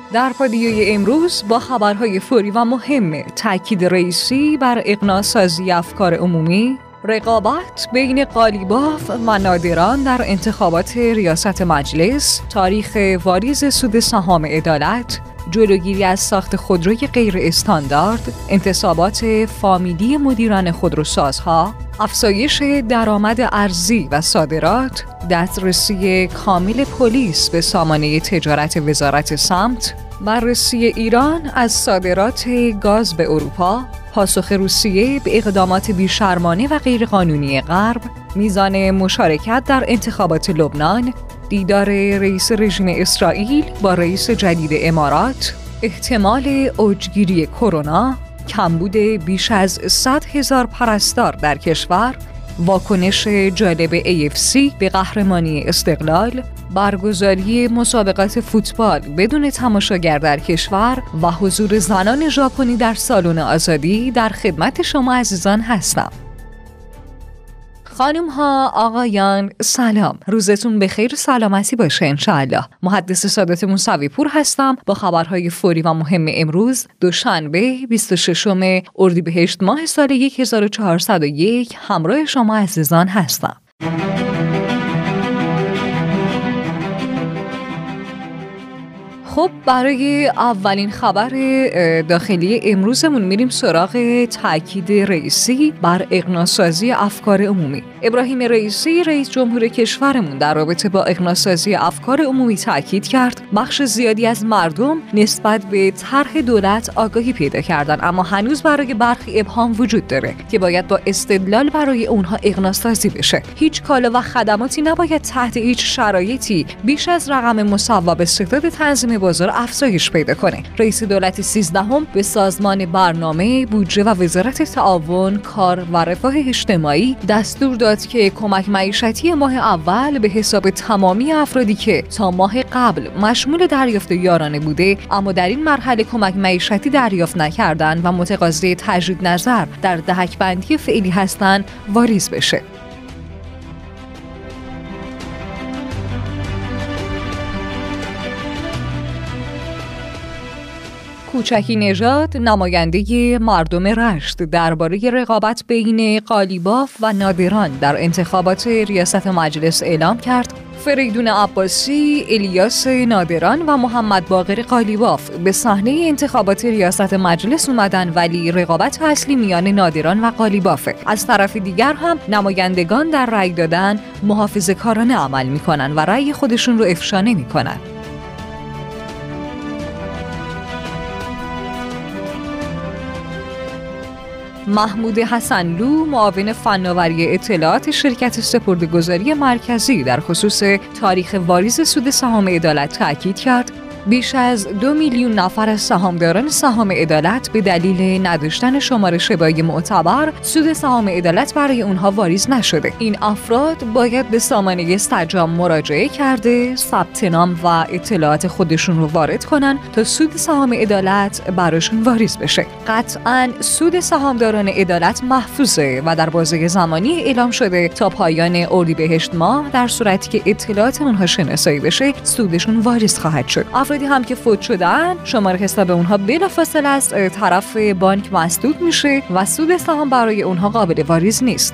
در پادیوی امروز با خبرهای فوری و مهم، تاکید رئیسی بر اغناء‌سازی افکار عمومی، رقابت بین قالیباف و نادران در انتخابات ریاست مجلس، تاریخ واریز سود سهام عدالت، جلوگیری از ساخت خودروی غیر استاندارد، انتصابات فامیلی مدیران خودروسازها، افزایش درآمد ارزی و صادرات، دسترسی کامل پلیس به سامانه تجارت وزارت سمت، بررسی ایران از صادرات گاز به اروپا، پاسخ روسیه به اقدامات بیشرمانه و غیرقانونی غرب، میزان مشارکت در انتخابات لبنان، دیدار رئیس رژیم اسرائیل با رئیس جدید امارات، احتمال اوجگیری کرونا، کمبود بیش از 100,000 پرستار در کشور، واکنش جالب AFC به قهرمانی استقلال، برگزاری مسابقات فوتبال بدون تماشاگر در کشور و حضور زنان ژاپنی در سالن آزادی در خدمت شما عزیزان هستم. خانم ها، آقایان، سلام. روزتون بخیر و سلامتی باشه انشاءالله. محدث سادات موسوی پور هستم با خبرهای فوری و مهم امروز دوشنبه 26 اردیبهشت ماه سال 1401 همراه شما عزیزان هستم. خب برای اولین خبر داخلی امروزمون میریم سراغ تاکید رئیسی بر اغناء‌سازی افکار عمومی. ابراهیم رئیسی رئیس جمهور کشورمون در رابطه با اغناء‌سازی افکار عمومی تاکید کرد بخش زیادی از مردم نسبت به طرح دولت آگاهی پیدا کردن، اما هنوز برای برخی ابهام وجود داره که باید با استدلال برای اونها اغناء‌سازی بشه. هیچ کالا و خدماتی نباید تحت هیچ شرایطی بیش از رقم مصوب استعداد تنظیم بازار افزایش پیدا کنه. رئیس دولت 13 به سازمان برنامه، بودجه و وزارت تعاون، کار و رفاه اجتماعی دستور داد که کمک معیشتی ماه اول به حساب تمامی افرادی که تا ماه قبل مشمول دریافت یارانه بوده اما در این مرحله کمک معیشتی دریافت نکردن و متقاضی تجدید نظر در دهک‌بندی فعلی هستند واریز بشه. کوچکی نژاد، نماینده مردم رشت، درباره رقابت بین قالیباف و نادران در انتخابات ریاست مجلس اعلام کرد فریدون عباسی، الیاس نادران و محمد باقر قالیباف به صحنه انتخابات ریاست مجلس اومدن، ولی رقابت اصلی میان نادران و قالیبافه. از طرف دیگر هم نمایندگان در رأی دادن محافظه‌کارانه عمل میکنن و رأی خودشون رو افشا نمیکنن. محمود حسنلو، معاون فناوری اطلاعات شرکت سپرده‌گذاری مرکزی در خصوص تاریخ واریز سود سهام عدالت تاکید کرد بیش از 2 میلیون نفر از سهامداران سهام عدالت به دلیل نداشتن شماره شبایی معتبر سود سهام عدالت برای اونها واریز نشده. این افراد باید به سامانه سجام مراجعه کرده، ثبت نام و اطلاعات خودشون رو وارد کنن تا سود سهام عدالت براشون واریز بشه. قطعاً سود سهامداران عدالت محفوظه و در بازه زمانی اعلام شده تا پایان اردیبهشت ماه در صورتی که اطلاعات اونها شناسایی بشه سودشون واریز خواهد شد. افرادی هم که فوت شدن شماره حساب اونها بلافاصله از طرف بانک مسدود میشه و سود سهام برای اونها قابل واریز نیست.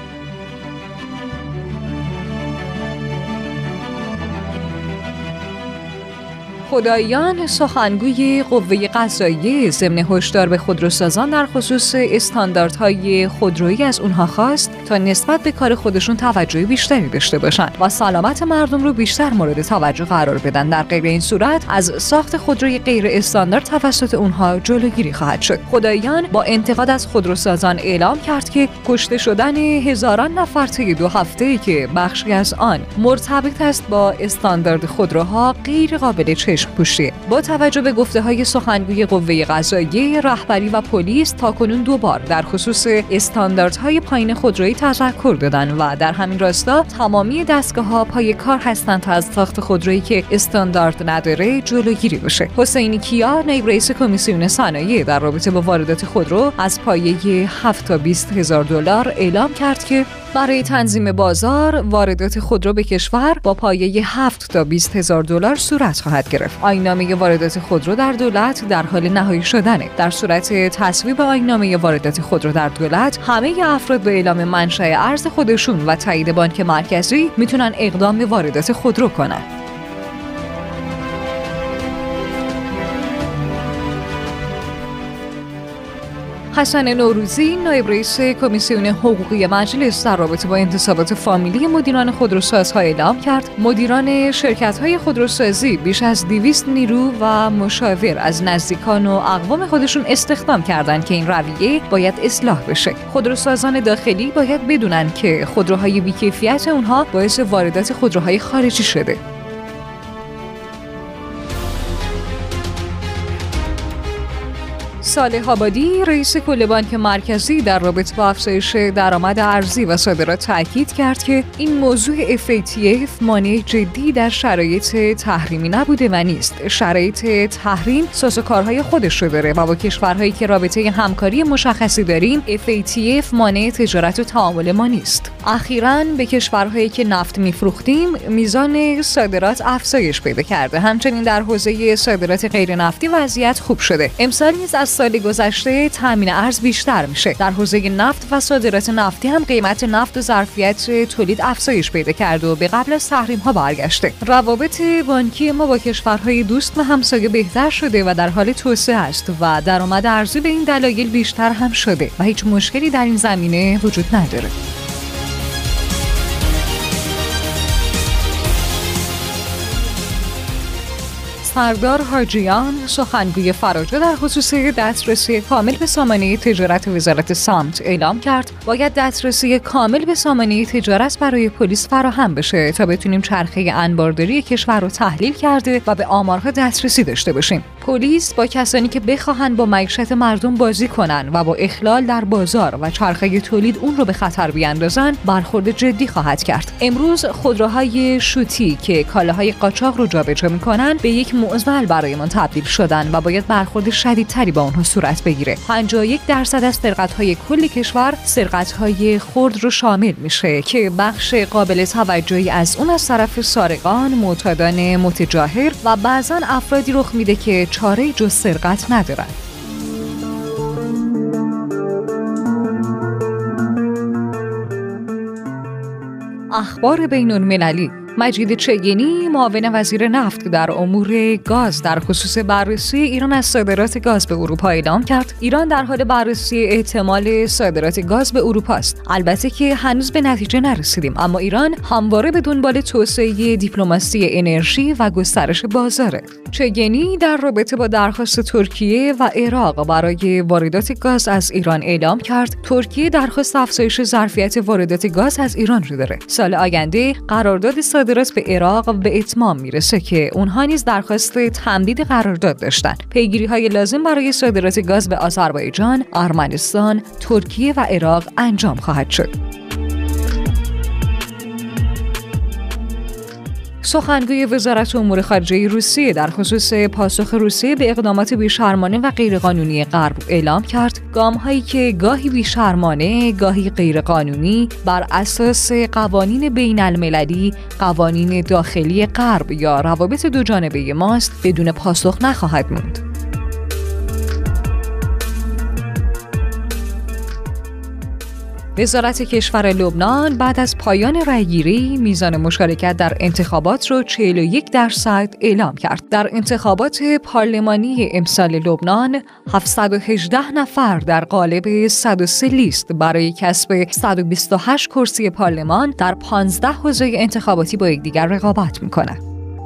خداییان، سخنگوی قوه قضاییه، ضمن هشدار به خودروسازان در خصوص استانداردهای خودرویی از اونها خواست تا نسبت به کار خودشون توجه بیشتری داشته باشن و سلامت مردم رو بیشتر مورد توجه قرار بدن. در غیر این صورت از ساخت خودروی غیر استاندارد توسط اونها جلوگیری خواهد شد. خداییان با انتقاد از خودروسازان اعلام کرد که کشته شدن هزاران نفر طی 2 هفته که بخشی از آن مرتبط است با استاندارد خودروها غیر قابل پوشیه. با توجه به گفته‌های سخنگوی قوه قضاییه، رهبری و پلیس تاکنون 2 بار در خصوص استانداردهای پایین خودرویی تذکر دادن و در همین راستا تمامی دستگاه‌ها پای کار هستند تا از ساخت خودرویی که استاندارد نداره جلوگیری بشه. حسینی کیا، نایب رئیس کمیسیون صنایع، در رابطه با واردات خودرو از پایه 7 تا 20 هزار دلار اعلام کرد که برای تنظیم بازار، واردات خودرو به کشور با پایه 7 تا 20 هزار دلار صورت خواهد گرفت. آیین‌نامه واردات خودرو در دولت در حال نهایی شدنه. در صورت تصویب آیین‌نامه واردات خودرو در دولت، همه افراد به اعلام منشأ ارز خودشون و تایید بانک مرکزی میتونن اقدام به واردات خودرو کنن. حسن نوروزی، نایب رئیس کمیسیون حقوقی مجلس، در رابطه با انتصابات فامیلی مدیران خودروسازها اعلام کرد مدیران شرکت‌های خودروسازی بیش از 200 نیرو و مشاور از نزدیکان و اقوام خودشون استخدام کردند که این رویه باید اصلاح بشه. خودروسازان داخلی باید بدونن که خودروهای بی‌کیفیت اونها باعث واردات خودروهای خارجی شده. صالح آبادی، رئیس کل بانک مرکزی، در رابطه با افزایش درآمد ارزی و صادرات تاکید کرد که این موضوع FATF مانع جدی در شرایط تحریمی نبوده و نیست. شرایط تحریم سازوکارهای خودش رو داره و با کشورهایی که رابطه همکاری مشخصی داریم، FATF مانع تجارت و تعامل ما نیست. اخیراً به کشورهایی که نفت میفروختیم میزان صادرات افزایش پیدا کرده. همچنین در حوزه صادرات غیر نفتی وضعیت خوب شده. امسال نیز از سال گذشته تامین ارز بیشتر میشه. در حوزه نفت و صادرات نفتی هم قیمت نفت و ظرفیت تولید افزایش پیدا کرده و به قبل از تحریم ها برگشته. روابط بانکی ما با کشورهای دوست و همسایه بهتر شده و در حال توسعه است و درآمد ارزی به این دلایل بیشتر هم شده و هیچ مشکلی در این زمینه وجود نداره. سردار حاجیان، سخنگوی فراجا، در خصوص دسترسی کامل به سامانه تجارت وزارت سمت اعلام کرد باید دسترسی کامل به سامانه تجارت برای پلیس فراهم بشه تا بتونیم چرخه انبارداری کشور رو تحلیل کرده و به آمارها دسترسی داشته باشیم. پلیس با کسانی که بخواهن با معیشت مردم بازی کنن و با اخلال در بازار و چرخه تولید اون رو به خطر بیاندازن برخورد جدی خواهد کرد. امروز خودروهای شوتی که کالاهای قاچاق رو جابجا میکنن به یک معضل برایمان تبدیل شدن و باید برخورد شدیدتری با اونها صورت بگیره. 51% از سرقت‌های کل کشور سرقت‌های خرد رو شامل میشه که بخش قابل توجهی از اون از طرف سارقان، معتادان متجاهر و بعضاً افرادی رخ میده که چاره جز سرقت ندارن. اخبار بین‌المللی. مجید چگینی، معاون وزیر نفت در امور گاز، در خصوص بررسی ایران از صادرات گاز به اروپا اعلام کرد ایران در حال بررسی احتمال صادرات گاز به اروپا است. البته که هنوز به نتیجه نرسیدیم، اما ایران همواره به دنبال توسعه دیپلماسی انرژی و گسترش بازاره. چگینی در رابطه با درخواست ترکیه و عراق برای واردات گاز از ایران اعلام کرد ترکیه درخواست افزایش ظرفیت واردات گاز از ایران رو داره. سال آینده قرارداد صادرات به عراق به اتمام میرسه که اونها نیز درخواست تمدید قرارداد داشتن. پیگیری‌های لازم برای صادرات گاز به آذربایجان، ارمنستان، ترکیه و عراق انجام خواهد شد. سخنگوی وزارت امور خارجه روسیه در خصوص پاسخ روسیه به اقدامات بیشرمانه و غیرقانونی غرب اعلام کرد گام‌هایی که گاهی بیشرمانه، گاهی غیرقانونی بر اساس قوانین بین‌المللی، قوانین داخلی غرب یا روابط دوجانبه ماست بدون پاسخ نخواهد موند. وزارت کشور لبنان بعد از پایان رأیگیری میزان مشارکت در انتخابات را 41% اعلام کرد. در انتخابات پارلمانی امسال لبنان 718 نفر در قالب 103 لیست برای کسب 128 کرسی پارلمان در 15 حوزه انتخاباتی با یکدیگر رقابت می‌کنند.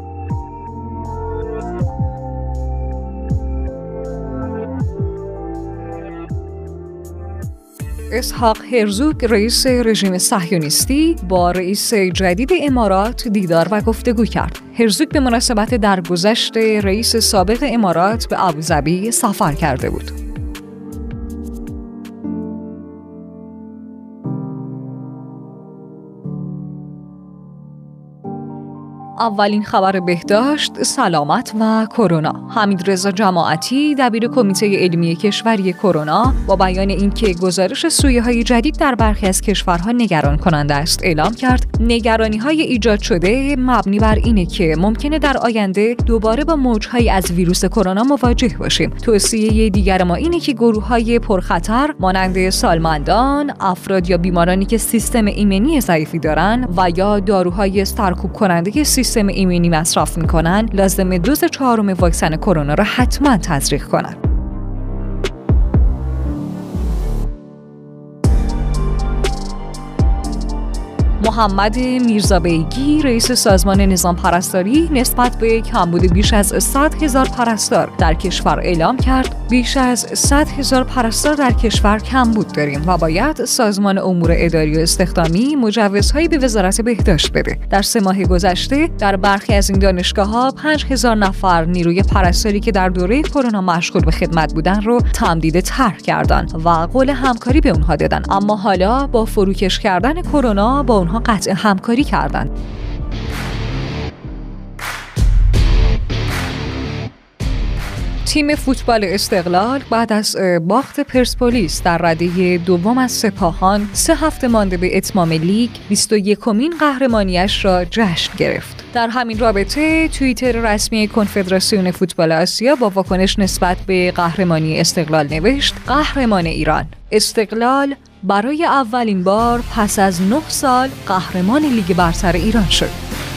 اسحاق هرزوگ، رئیس رژیم صهیونیستی، با رئیس جدید امارات دیدار و گفتگو کرد. هرزوگ به مناسبت درگذشت رئیس سابق امارات به ابوظبی سفر کرده بود. اولین خبر بهداشت، سلامت و کرونا. حمیدرضا جماعتی دبیر کمیته علمی کشوری کرونا با بیان اینکه گزارش سویه‌های جدید در برخی از کشورها نگران کننده است اعلام کرد نگرانی‌های ایجاد شده مبنی بر اینه که ممکنه در آینده دوباره با موج‌هایی از ویروس کرونا مواجه باشیم. توصیه دیگر ما اینه که گروه‌های پرخطر مانند سالمندان، افراد یا بیمارانی که سیستم ایمنی ضعیفی دارن و یا داروهای سرکوب کننده سیستم ایمنی مصرف میکنن لازم دوز 4 واکسن کرونا را حتما تزریق کنن. محمد میرزابیگی رئیس سازمان نظام پرستاری نسبت به کمبود بیش از 100,000 پرستار در کشور اعلام کرد بیش از 100,000 پرستار در کشور کمبود داریم و باید سازمان امور اداری و استخدامی مجوزهایی به وزارت بهداشت بده. در 3 ماه گذشته در برخی از این دانشگاه‌ها 5,000 نفر نیروی پرستاری که در دوره کرونا مشغول به خدمت بودن رو تمدید طرح کردن و قول همکاری به اونها دادن، اما حالا با فروکش کردن کرونا با اونها قطع همکاری کردند. تیم فوتبال استقلال بعد از باخت پرسپولیس در رده دوم از سپاهان 3 هفته مانده به اتمام لیگ 21مین قهرمانیش را جشن گرفت. در همین رابطه توییتر رسمی کنفدراسیون فوتبال آسیا با واکنش نسبت به قهرمانی استقلال نوشت: قهرمان ایران، استقلال برای اولین بار پس از 9 سال قهرمان لیگ برتر ایران شد.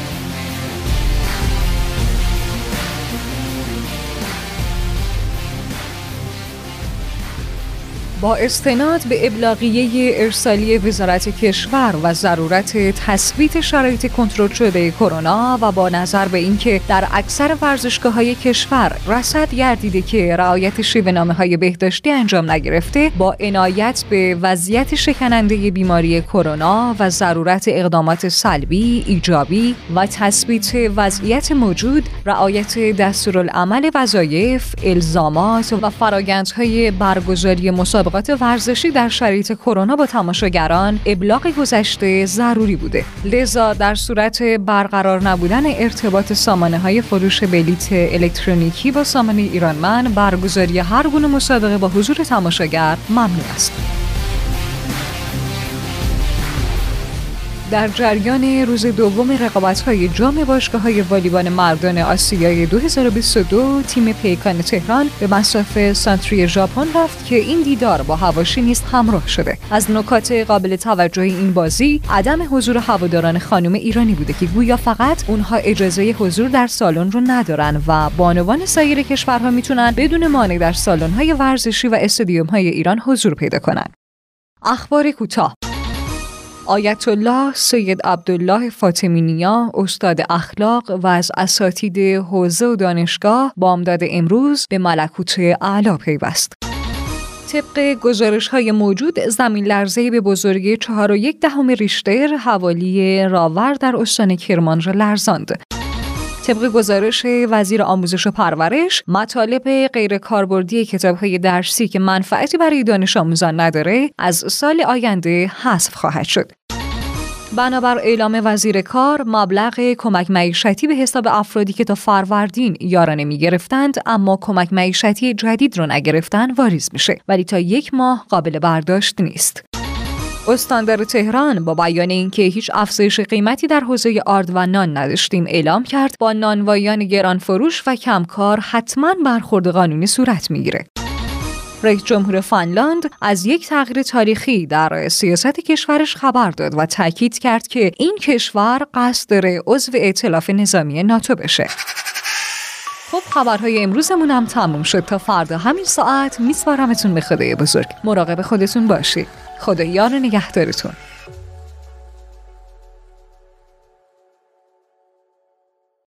با استناد به ابلاغیه ارسالی وزارت کشور و ضرورت تثبیت شرایط کنترل شده کرونا و با نظر به اینکه در اکثر ورزشگاه‌های کشور رصد گردیده که رعایت شیوه‌نامه‌های بهداشتی انجام نگرفته، با عنایت به وضعیت شکننده بیماری کرونا و ضرورت اقدامات سلبی، ایجابی و تثبیت وضعیت موجود، رعایت دستورالعمل وظایف، الزامات و فرآیندهای برگزاری مسابقات ورزشی در شرایط کرونا با تماشاگران ابلاغ گذشته ضروری بوده. لذا در صورت برقرار نبودن ارتباط سامانه‌های فروش بلیت الکترونیکی با سامانه ایرانمن، برگزاری هر گونه مسابقه با حضور تماشاگر ممنوع است. در جریان روز دوم رقابت‌های جام باشگاه‌های والیبال مردان آسیای 2022 تیم پیکان تهران به مصاف سانتری ژاپن رفت که این دیدار با حواشی نیز همراه شده. از نکات قابل توجه این بازی عدم حضور هواداران خانم ایرانی بوده که گویا فقط اونها اجازه حضور در سالن رو ندارن و بانوان سایر کشورها میتونن بدون مانع در سالن‌های ورزشی و استادیوم‌های ایران حضور پیدا کنن. اخبار کوتاه. آیت الله سید عبدالله فاطمی نیا، استاد اخلاق و از اساتید حوزه و دانشگاه، بامداد امروز به ملکوت اعلی پیوست. طبق گزارش‌های موجود، زمین لرزه‌ای به بزرگی 4.1 ریشتر حوالی راور در استان کرمان را لرزاند. طبق گزارش وزیر آموزش و پرورش، مطالب غیر کاربردی کتاب‌های درسی که منفعتی برای دانش آموزان نداره، از سال آینده حذف خواهد شد. بنابر اعلام وزیر کار، مبلغ کمک معیشتی به حساب افرادی که تا فروردین یارانه می‌گرفتند اما کمک معیشتی جدید رو نگرفتن واریز میشه، ولی تا 1 ماه قابل برداشت نیست. استاندار تهران با بیان اینکه هیچ افزایش قیمتی در حوزه آرد و نان نداشتیم اعلام کرد با نانوایان گران فروش و کمکار حتما برخورد قانونی صورت میگیره. رئیس جمهور فنلاند از یک تغییر تاریخی در سیاست کشورش خبر داد و تاکید کرد که این کشور قصد داره عضو ائتلاف نظامی ناتو بشه. خب خبرهای امروزمون هم تموم شد. تا فردا همین ساعت میسپارمتون به خدای بزرگ. مراقب خودتون باشید. خدا یار و نگهدارتون.